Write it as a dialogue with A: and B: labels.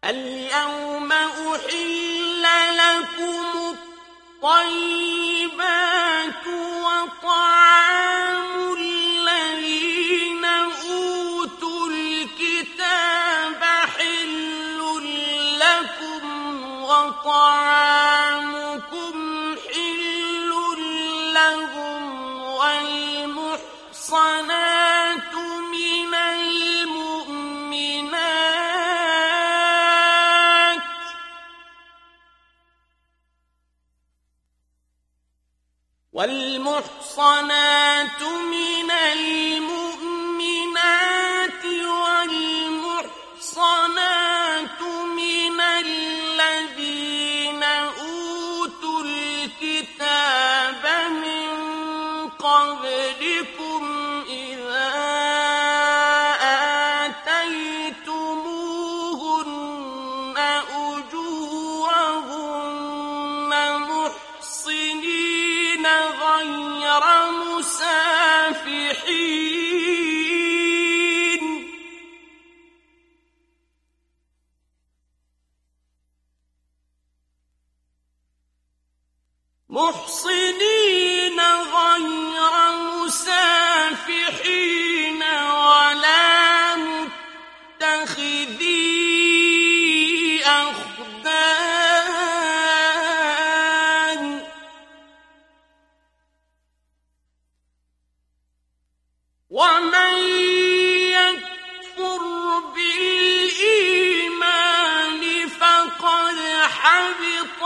A: اليوم أحل لكم الطيبات وطعام الذين أوتوا الكتاب حل لكم وطعامكم حل لهم والمحصنات من المؤمنات والمحصنات من الذين أوتوا الكتاب من قبلكم إذا آتيتموهن أجورهن محصنين غير مسافحين ولا متخذي أخدان ومن يكفر بالإيمان فقد حبط